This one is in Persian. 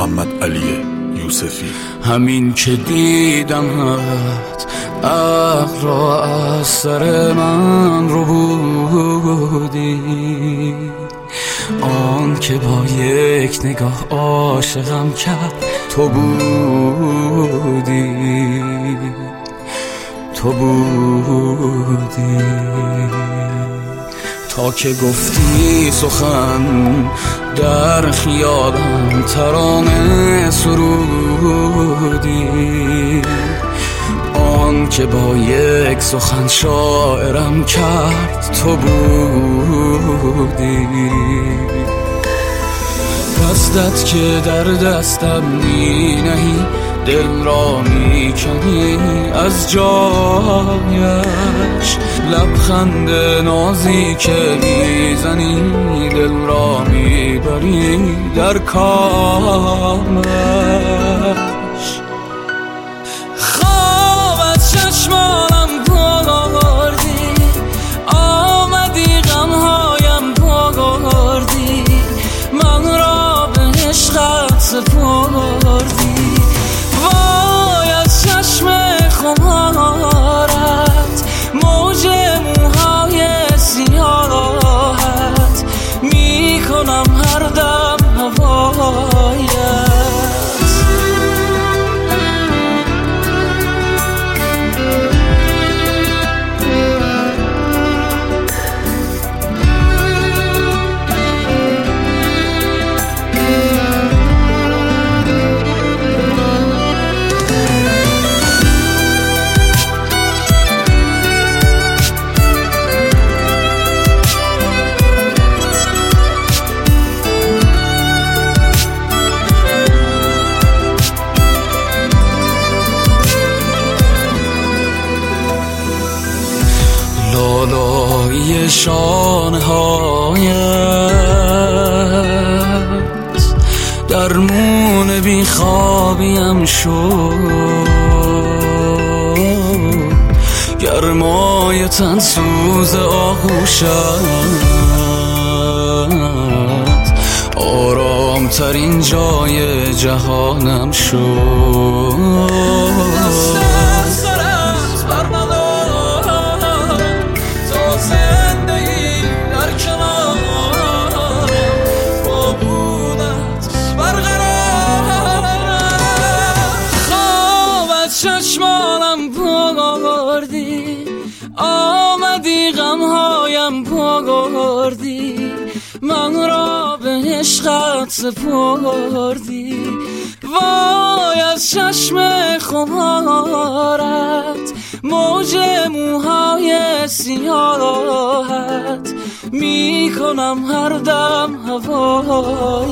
محمد علی یوسفی. همین که دیدمت عقل را از سر من رو بودی، آن که با یک نگاه عاشقم کرد تو بودی، تو بودی. تا که گفتی سخن در خیالم ترانه سرودی، آن که با یک سخن شاعرم کرد تو بودی. دستت که در دستم می نهی، دل را می کنی از جایش، لبخند نازی که می زنی دل را می بری در کامش. خواب از چشمانم بردی، آمدی غمهایم بردی، من را به عشقت سپردی. وای از چشم خمارت، موج موهای سیاهت، می کنم هر دم هوایت. لالایی شانه‌هایت درمون بیخوابیم شد، گرمای تن سوز آغوشت آرام ترین جای جهانم شد. چشمانم بردی، آمدی غمهایم بردی، من را به عشقت سپردی. وای از چشم خمارت، موج موهای سیاهت، می کنم هر دم هوایت.